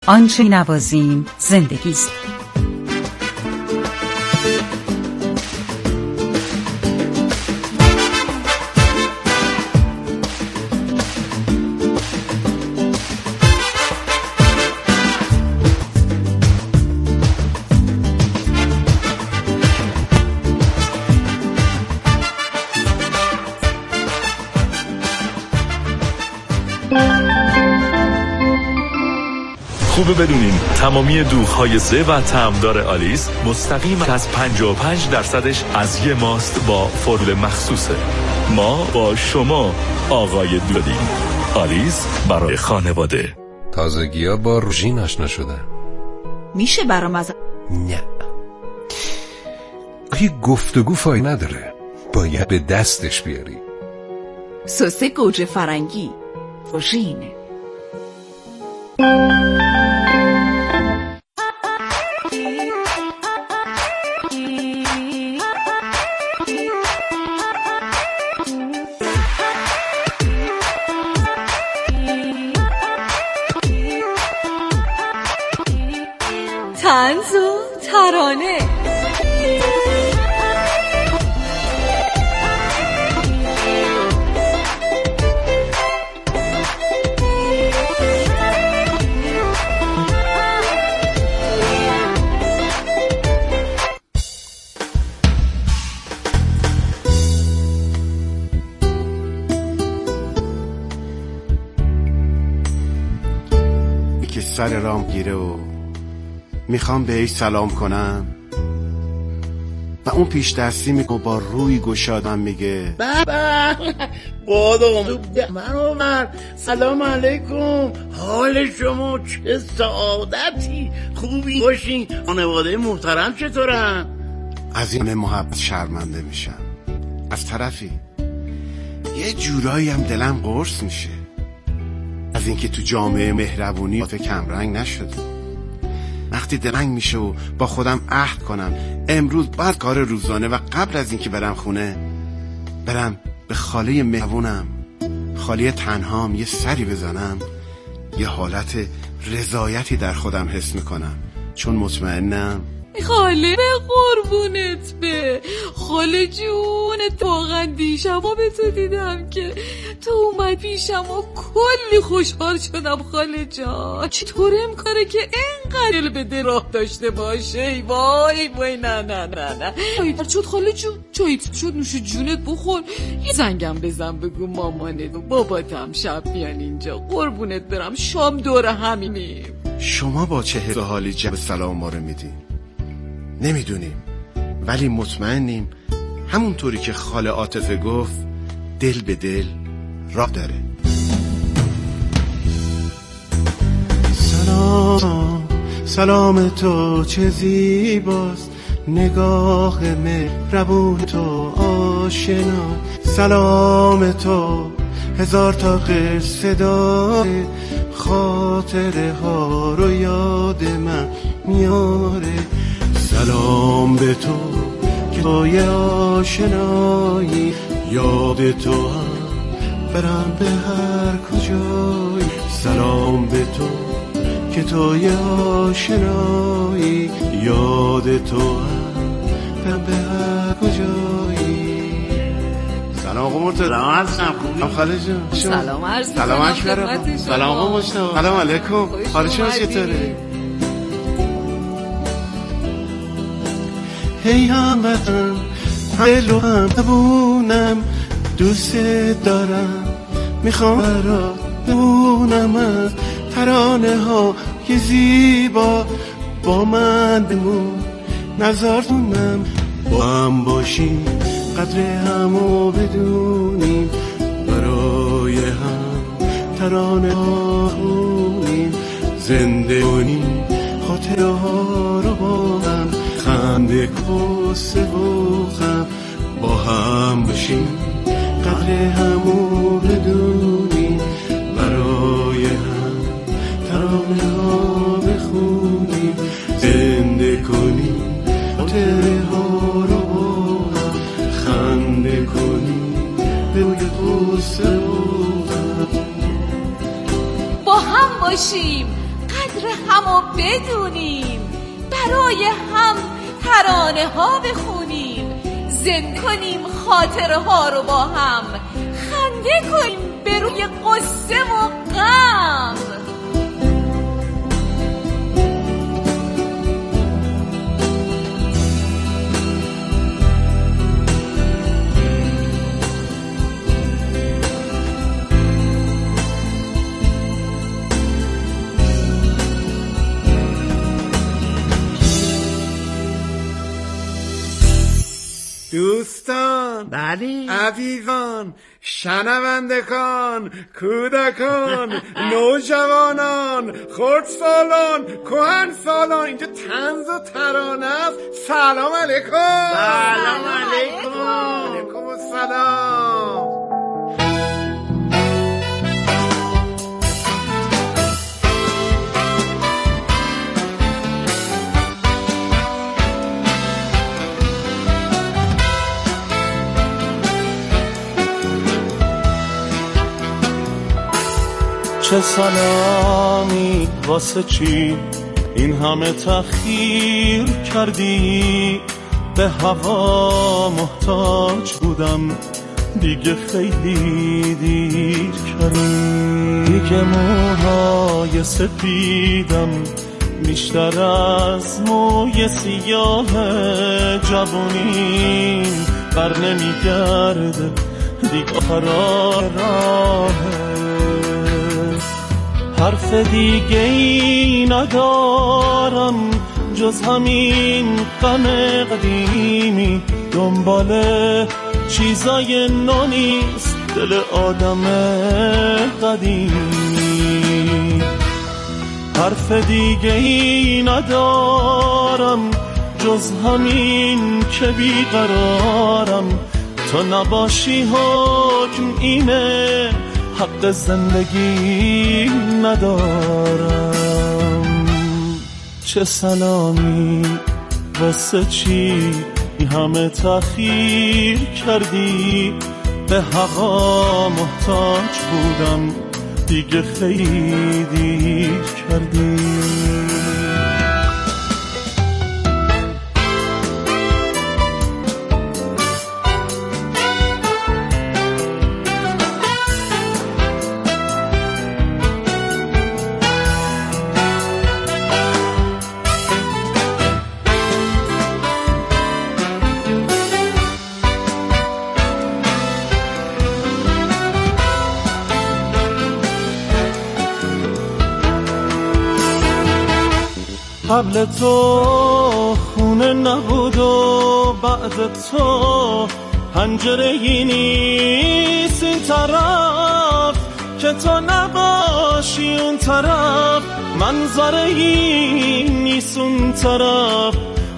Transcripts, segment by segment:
آنچه نوازیم زندگی است. خوبه بدونین تمامی دوغ‌های زه و طعمدار آلیس مستقیم از 55%ش از یه ماست با فرمول مخصوصه. ما با شما آقای دودیم. آلیس برای خانواده. تازگی‌ها با روژین آشنا شدم. میشه برام از نه هی گفتگو فایده نداره، باید به دستش بیاری. سس گوجه فرنگی روژین. طنز و ترانه. که سر رام گیره و میخوام بهش سلام کنم و اون پیش دستی میگه با روی گشادم میگه بابا بادم منو سلام علیکم، حال شما چه سعادتی، خوبی باشین، خانواده محترم چطورن؟ از این محبت شرمنده میشم، از طرفی یه جورایی هم دلم قرص میشه از اینکه تو جامعه مهربونی کمرنگ نشده. وقتی دلنگ میشه و با خودم عهد کنم امروز بعد کار روزانه و قبل از اینکه برم خونه برم به خاله مهربونم، خاله تنهام یه سری بزنم، یه حالت رضایتی در خودم حس میکنم، چون مطمئنم خاله به قربونت به خاله جونت. واقعا دیشبا به تو دیدم که تو اومد پیشم و کلی خوشحال شدم. خاله جان چطور امکانه که اینقدر دل به دل راه داشته باشه؟ ای وای وای نه نه نه نه. چایت شد خاله جون، چایت شد، نوش جونت بخور. یه زنگم بزن بگو مامانت و باباتم شب بیان اینجا، قربونت برم، شام دور همینیم. شما با چه حس و حالی جواب سلام ما رو میدین؟ نمیدونیم، ولی مطمئنیم همونطوری که خاله عاطفه گفت دل به دل راه داره. سلام سلام تو چه زیباست، نگاه مهربون تو آشنا، سلام تو هزار تا قصه داره، خاطره ها رو یاد من میاره. سلام به تو که توی آشنایی، یاد تو هم برم به هر کجایی. سلام به تو که توی آشنایی، یاد تو هم برم به هر کجایی. سلام آقا مرتضی. سلام هستم، خوبی؟ خاله جون سلام عرض سلام اکبر. سلام آقا مجتبی. سلام علیکم، حال شما چطوره؟ هی هموطن هلو هم ببونم، دوست دارم، میخوام برات ببونم از ترانه ها که زیبا با من بمون، نذارتونم با هم باشیم، قدر همو بدونیم، برای هم ترانه ها خونیم، زنده کنیم خاطره ها رو با هم، خنده کسه و غم با هم باشیم، قدر همو بدونیم، برای هم ترانه ها بخونیم، زنده کنیم خاطره ها رو با هم، خنده کنیم روی کسه و غم با هم باشیم، قدر همو بدونیم، برای هم ترانه ها بخونیم، زنده کنیم خاطره ها رو با هم، خنده کنیم به روی قصه و غم. دوستان، بله عزیزان، شنوندگان، کودکان، نوجوانان، خردسالان، کهنسالان، اینجا طنز و ترانه است. سلام علیکم. سلام علیکم. علیکم السلام. چه سلامی واسه چی این همه تأخیر کردی؟ به هوا محتاج بودم دیگه خیلی دیر کردی. دیگه موهای سپیدم بیشتر از موی سیاه جوونیم بر نمیگرده دیگه قرار راهه. حرف دیگه ای ندارم جز همین غم قدیمی، دنبال چیزای نو نیست دل آدم قدیمی. حرف دیگه ای ندارم جز همین که بیقرارم، تو نباشی حکم اینه حق زندگی ندارم. چه سلامی واسه چی همه تأخیر کردی؟ به هوا محتاج بودم دیگه خیلی دیر کردی. قبل تو خونه نبود و بعد تو پنجره‌ای نیست این طرف که تو نباشی اون طرف، منظره‌ای نیست اون طرف،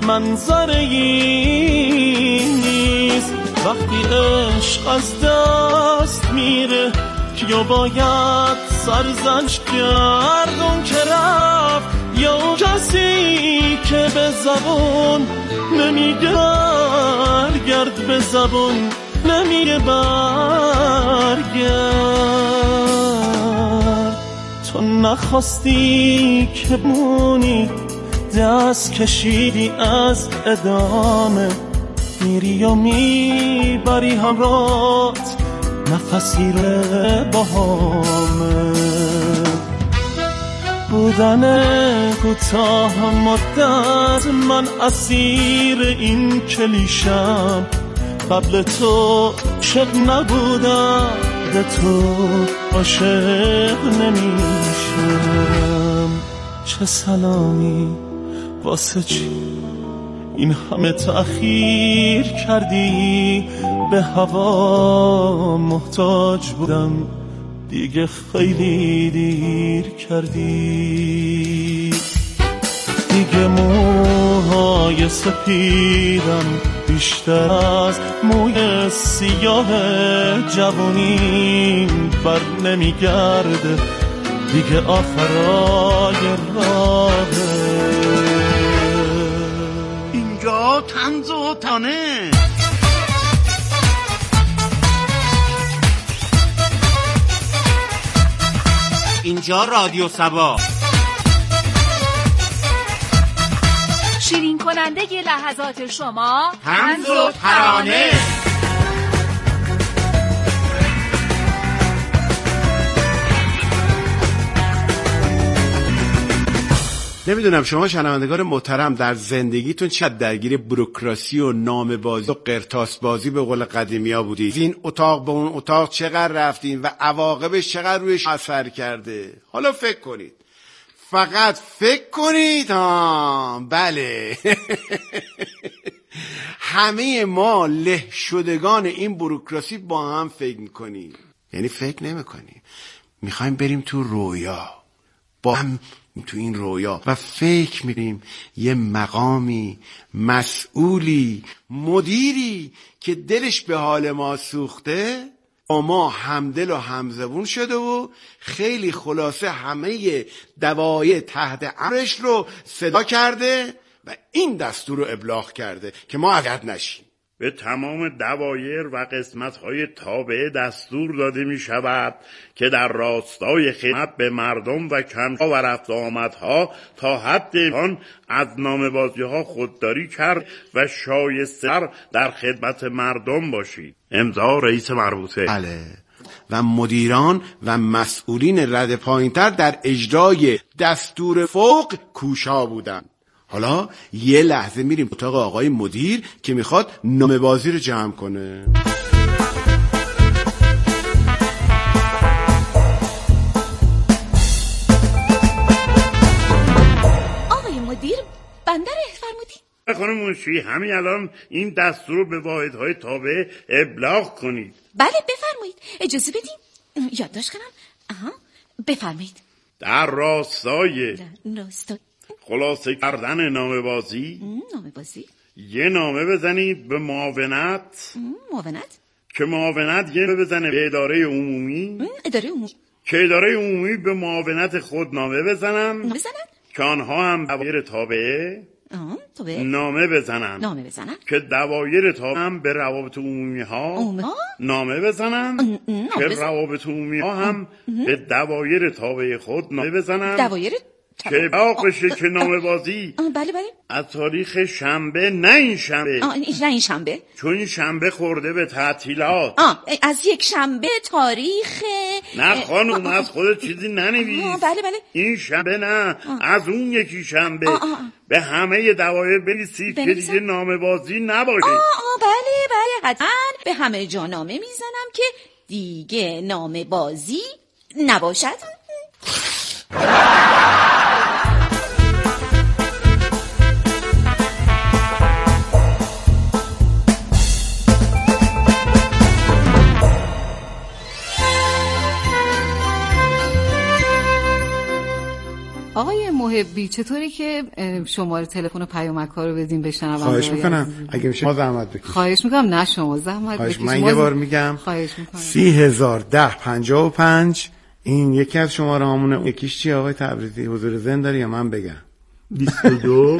منظره‌ای نیست. وقتی عشق از دست میره کیو باید سرزنش کرد؟ اون که رفت یا اون کسی که به زبون نمیگه برگرد، به زبون نمیگه برگرد. تو نخواستی که بمونی، دست کشیدی از ادامه، میری و میبری همراهت نفسی رو با همه. بودن کوتاه مدت من اسیر این کلیشم، قبل تو عاشق نبودم به تو عاشق نمیشم. چه سلامی واسه چی این همه تأخیر کردی؟ به هوا محتاج بودم دیگه خیلی دیر کردی. دیگه موهای سپیدم بیشتر از موی سیاه جوونیم بر نمیگرده دیگه آخرای راهه. اینجا طنز و تانه، اینجا رادیو سبا، کننده لحظات شما طنز و ترانه. نمیدونم شما شنوندگان محترم در زندگیتون چقدر درگیر بوروکراسی و نامه بازی و قرطاس بازی به قول قدیمیا بودید؟ این اتاق به اون اتاق چقدر رفتین و عواقبش چقدر رویش اثر کرده؟ حالا فکر کنید، فقط فکر کنید. بله همه ما له شدگان این بوروکراسی با هم فکر میکنیم. یعنی فکر نمیکنیم، میخوایم بریم تو رویا با هم تو این رویا و فکر می‌کنیم یه مقامی، مسئولی، مدیری که دلش به حال ما سوخته با ما همدل و همزبون شده و خیلی خلاصه همه دوایه تحت امرش رو صدا کرده و این دستور رو ابلاغ کرده که ما اذیت نشیم. به تمام دوایر و قسمت‌های تابعه دستور داده می‌شود که در راستای خدمت به مردم و کم‌ها و رفت آمدها تا حد امکان از نامه‌بازی‌ها خودداری کرد و شایسته در خدمت مردم باشید. امضا رئیس مربوطه. بله. و مدیران و مسئولین رده پایین‌تر در اجرای دستور فوق کوشا بودند. حالا یه لحظه میریم اتاق آقای مدیر که میخواد نامه بازی رو جمع کنه. آقای مدیر بنده رو فرمودید؟ خانم منشی همین الان این دستور رو به واحدهای تابع ابلاغ کنید. بله بفرمایید، اجازه بدین یادداشت کنم. بفرمایید. در راستای راستای خلاصه کردن نامه بازی یه نامه بزنید به معاونت. معاونت؟ که معاونت یه بزنه به اداره عمومی. اداره عمومی؟ که اداره عمومی به معاونت خود نامه بزنن که آنها هم دوایر تابعه نامه بزنن که دوایر تابعه هم به روابط عمومی ها نامه بزنن که روابط عمومی ها هم به دوایر تابعه خود نامه بزنن که باقشه که نامه بازی بله از تاریخ شنبه نه این شنبه نه این شنبه چون این شنبه خورده به تعطیلات از یک شنبه تاریخ نه خانم از خودت چیزی ننویس بله این شنبه نه از اون یکی شنبه به همه دوایر بنویسید که دیگه نامه بازی نباشه بله حتما به همه جا نامه میزنم که دیگه نامه بازی نباشد. آقای محبی چطوری که شماره تلفن و پیامک‌ها رو بدیم بشنوم؟ خواهش میکنم اگه میشه ما زحمت بکشید. خواهش میکنم. نه شما زحمت بکشید. من یه بار میگم. خواهش میکنم. 301055 این یکی از شماره هامونه. یکیش چی آقای تبریزی؟ حضور ذهن داری یا من بگم؟ 22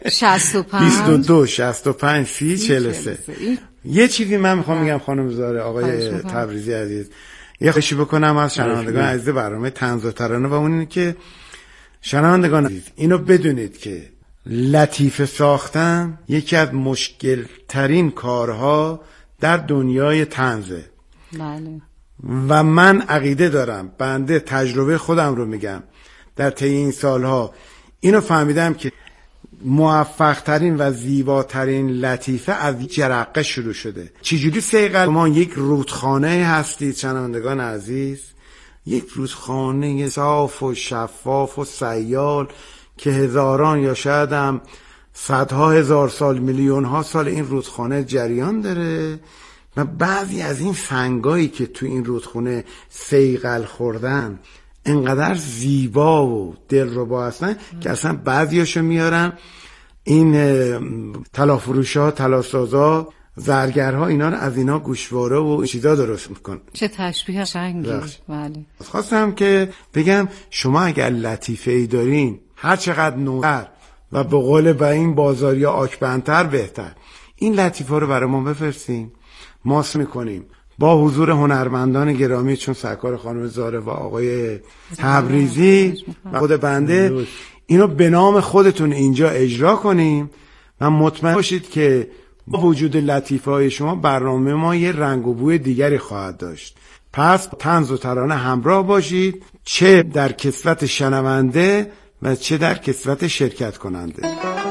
65 30 43. یه چیزی من میخوام میگم خانم زاره آقای تبریزی عزیز، یه خواهشی بکنم از شنوندگان عزیز برنامه طنز و ترانه و اون اینه که شنوندگان عزیز اینو بدونید که لطیفه ساختن یکی از مشکل ترین کارها در دنیای طنزه. بله. و من عقیده دارم، بنده تجربه خودم رو میگم، در طی این سالها اینو فهمیدم که موفق ترین و زیباترین لطیفه از جرقه شروع شده. چجوری صیقل ما یک رودخانه هستید شنوندگان عزیز، یک رودخانه صاف و شفاف و سیال که هزاران یا شاید هم صدها هزار سال میلیون ها سال این رودخانه جریان داره و بعضی از این سنگایی که تو این رودخانه صیقل خوردن انقدر زیبا و دلربا هستن که اصلا بعضیاشو میارن این طلافروشا، طلاسازا، زرگرها اینا رو از اینا گوشواره و چیزا درست میکن. چه تشبیه قشنگی. بله. خواستم که بگم شما اگر لطیفه ای دارین هر چقدر نوتر و به قول به این بازاریا آکبندتر بهتر این لطیفه رو برای ما بفرستین، ماس میکنیم با حضور هنرمندان گرامی چون سرکار خانم زاره و آقای تبریزی و خود بنده اینو به نام خودتون اینجا اجرا کنیم و مطمئن باشید که با وجود لطیفه‌های شما برنامه ما یه رنگ و بوی دیگری خواهد داشت. پس طنز و ترانه همراه باشید، چه در کسوت شنونده و چه در کسوت شرکت کننده.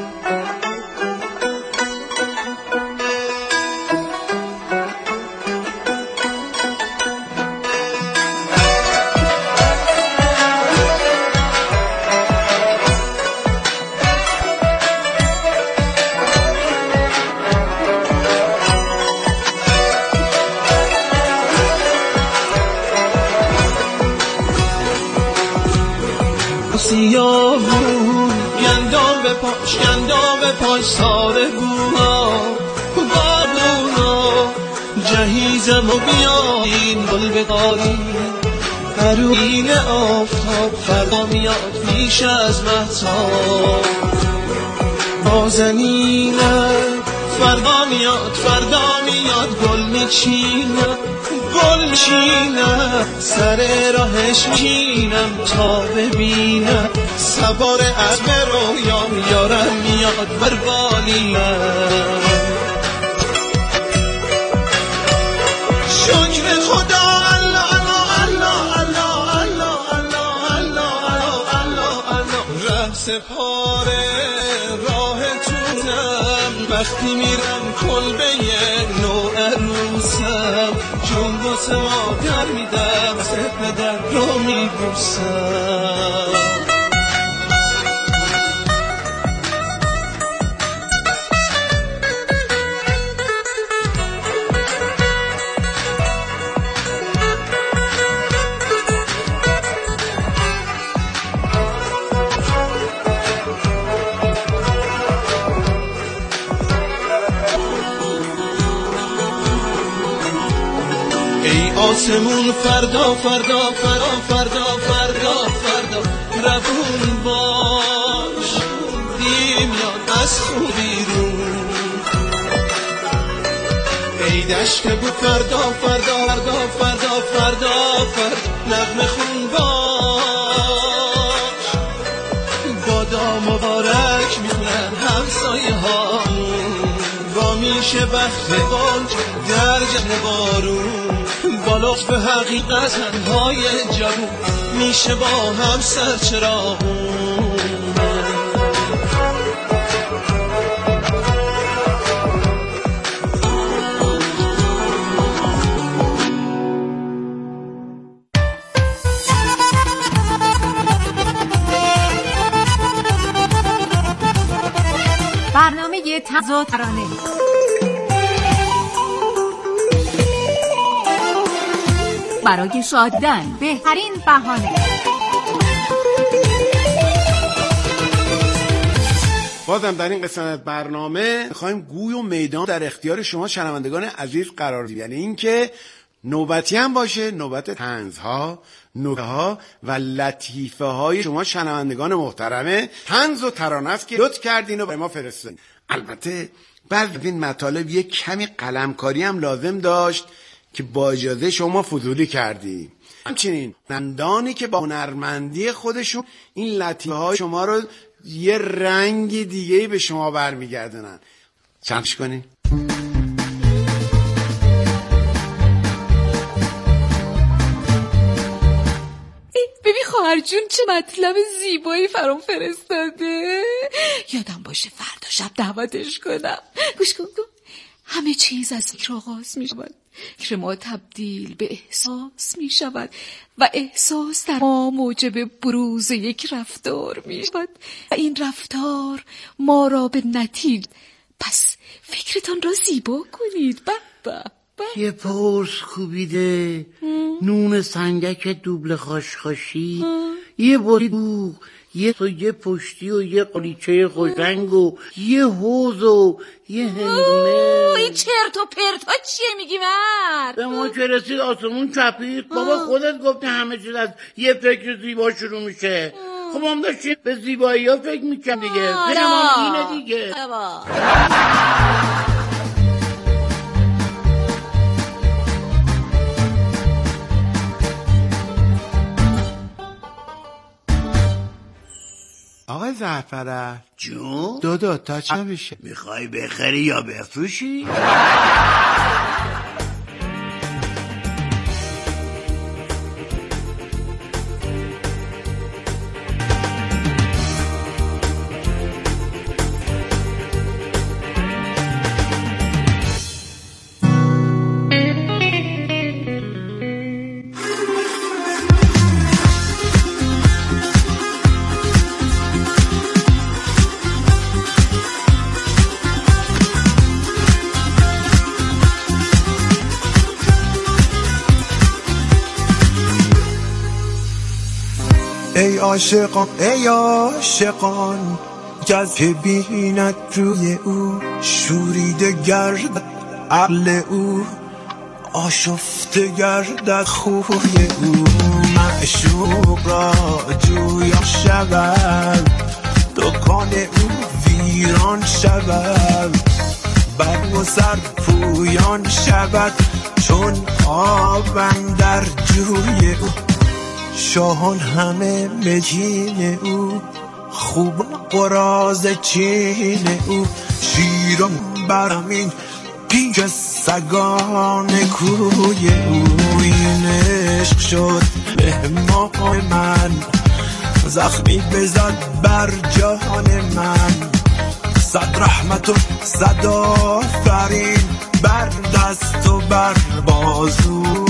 سیاهون گندام به پاش ساره گوها بابونا جهیزم و بیاین گل بقاری هروین آفتاب فردا میاد پیش از مهتاب نازنینه فردا میاد گل میچینه سر راهش میشینم تا ببینم سوار اسب رویام یارم میاد بر بالینم شکر خدا الله الله الله الله الله الله الله الله ره سپاره راهتونم وقتی میرم کلبه نو عروسم چون واسه مادر میدم واسه پدر رو میبوسم آسمون فردا روون باش دیم یاد از خوبی رو ای دشت بو فردا نغمه خون باش بادا مبارک میخونن همسایه هامون با میشه بخت بانج در جهن بارون با لطف حقیقت های جوون میشه با هم سرچراغون برنامه طنز و ترانه برای شادیدن بهترین بهانه. بازم در این قسمت برنامه می‌خوایم گوی و میدان در اختیار شما شنوندگان عزیز قرار بدیم، یعنی اینکه نوبتی هم باشه نوبت طنزها، نکته‌ها و لطیفه‌های شما شنوندگان محترمه. طنز و ترانه است که لطف کردین و برای ما فرستادین. البته بعد از این مطالب یک کمی قلمکاری هم لازم داشت که با اجازه شما فضولی کردیم. همچنین نندانی که با هنرمندی خودشون این لطیفه‌های شما رو یه رنگ دیگه به شما برمیگردونن. چندش کنین؟ ببین خواهر جون چه مطلب زیبایی فرام فرستاده. یادم باشه فردا شب دعوتش کنم. گوش کن همه چیز از فکر آغاز می شود. فکر ما تبدیل به احساس می شود و احساس در ما موجب بروز یک رفتار می شود و این رفتار ما را به نتیجه. پس فکرتان را زیبا کنید. یه پرس کوبیده نون سنگک دوبل خاشخاشی یه بوق یه پشتی و یه قلیچه خوشرنگ و یه حوض و یه هندونه. این چرت و پرت ها چیه میگی مرد؟ به ما که رسید آسمون چپید. بابا خودت گفتی همه چیز از یه فکر زیبا شروع میشه. خب هم داشتیم به زیبایی ها فکر میکنم دیگه. فکرم اینه دیگه. آقای زعفران جون؟ دو تا چه میشه؟ میخوای بخری یا بفروشی؟ ای عاشقان که بیند روی او شوریده گردد عقل او آشفته گردد خوی او معشوق را جویا شود دکان او ویران شود بر و سر پویان شود چون آبم در جوی او شاهان همه مجین او خوب قراز چین او شیران برمین پیش سگان کوی او این عشق شد مهمان من زخمی بزد بر جهان من صد رحمت و صد آفرین بر دست و بر بازو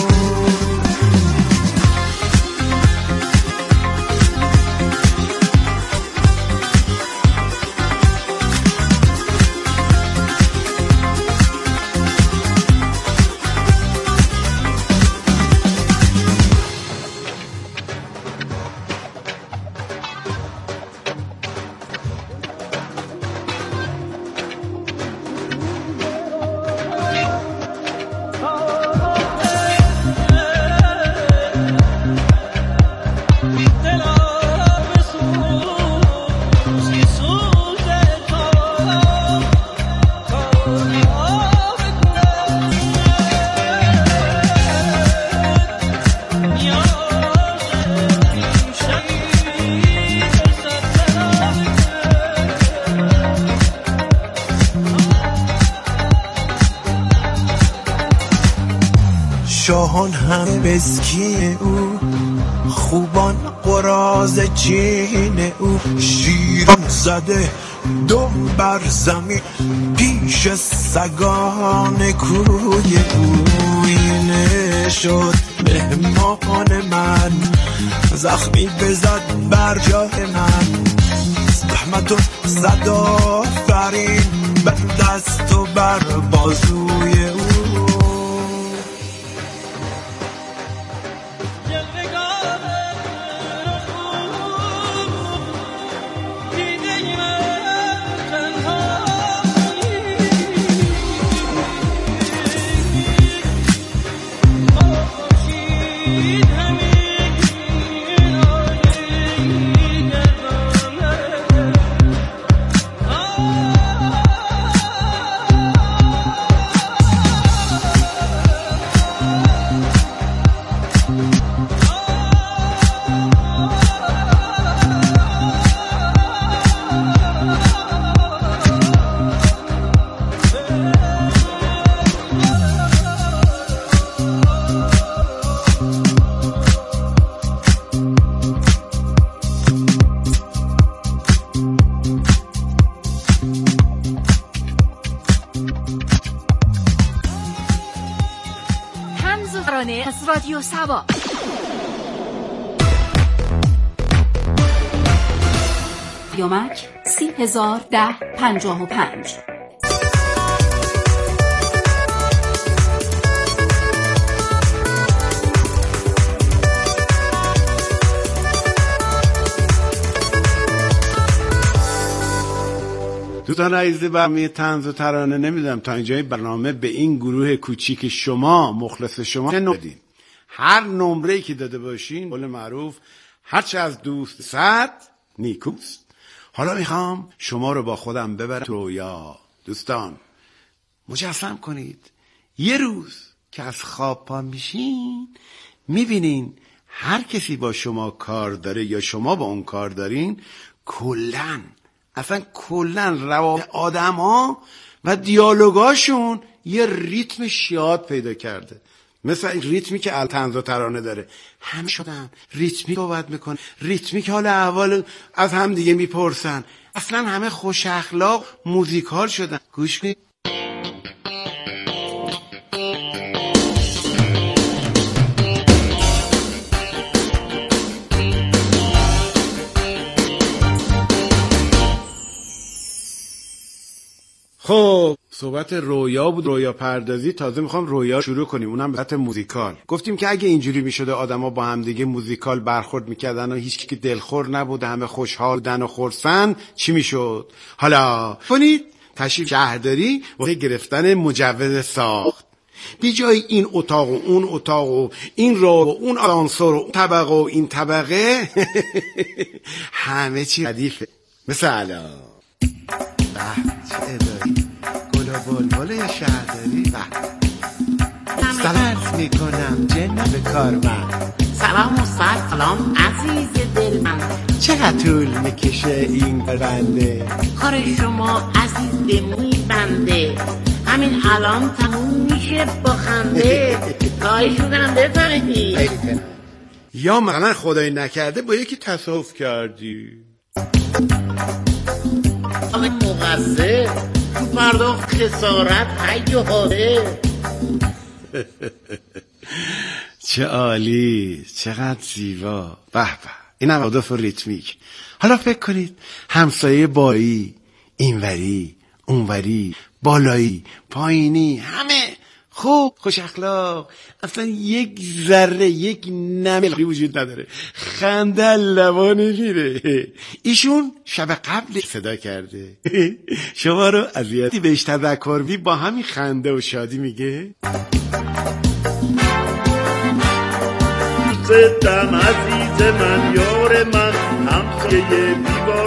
شاهان همه مسکین او خوبان قراز چین او شیران زده دم بر زمین پیش سگان کوی او اینه شد مهمان من زخمی بزد بر جای من زحمت و صد آفرین بر دست و بر بازوی او از رادیو سبا یومک 301055 دوستان عزیز برنامه طنز و ترانه نمیدونم تا اینجای برنامه به این گروه کوچیک شما مخلص شما ندین. هر نمره‌ای که داده باشین قول معروف هرچه از دوست صد نیکوست. حالا میخوام شما رو با خودم ببرم تو رویا. دوستان مجسم کنید یه روز که از خواب پا میشین میبینین هر کسی با شما کار داره یا شما با اون کار دارین کلن روابط آدم ها و دیالوگاشون یه ریتم شیاد پیدا کرده، مثل این ریتمی که طنز و ترانه داره. همه شدن ریتمی صحبت میکنن، ریتمی که حال احوال از هم دیگه میپرسن. اصلا همه خوش اخلاق موزیکال شدن. گوش کنید. خب صحبت رویا بود، رویا پردازی. تازه میخوام رویا شروع کنیم، اونم به صورت موزیکال. گفتیم که اگه اینجوری میشده آدما با هم دیگه موزیکال برخورد میکردن و هیچ کی دلخور نبود، همه خوشحال بودن و خرسند، چی میشد؟ حالا کنید تشریف شهرداری واسه گرفتن مجوز ساخت. بی جای این اتاق و اون اتاق و این راه و اون آسانسور و اون طبقه و این طبقه همه چی ردیفه. مثلا چه اداری گل و بلبل شهرداری. سلام میکنم جناب کارمند. سلام و سلام عزیز دل من. چقدر طول میکشه این بنده؟ کار شما عزیز میبنده، همین الان تموم میشه با خنده. خواهی شدم بفهمی. یا مثلا خدای نکرده با یکی تصادف کردی، مقصر تو پرداخت خسارت حی و حاضر. چه عالی، چقدر زیبا. به به، اینم هدف ریتمیک. حالا فکر کنید همسایه بایی، اینوری اونوری، بالایی پایینی، همه خوب خوش اخلاق، اصلا یک ذره یک نملقی وجود نداره، خنده لبا نمیره. ایشون شب قبل صدا کرده شما رو اذیتی بهش تذکر بی با همین خنده و شادی میگه دوستم عزیز من، یار من، همسایه دیوار